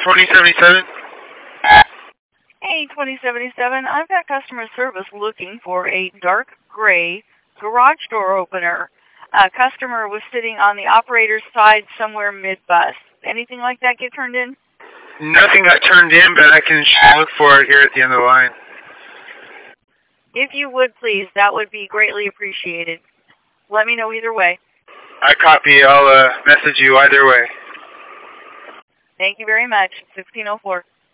2077? Hey, 2077, I've got customer service looking for a dark gray garage door opener. A customer was sitting on the operator's side somewhere mid-bus. Anything like that get turned in? Nothing got turned in, but I can look for it here at the end of the line. If you would, please, that would be greatly appreciated. Let me know either way. I copy. I'll message you either way. Thank you very much. 1604.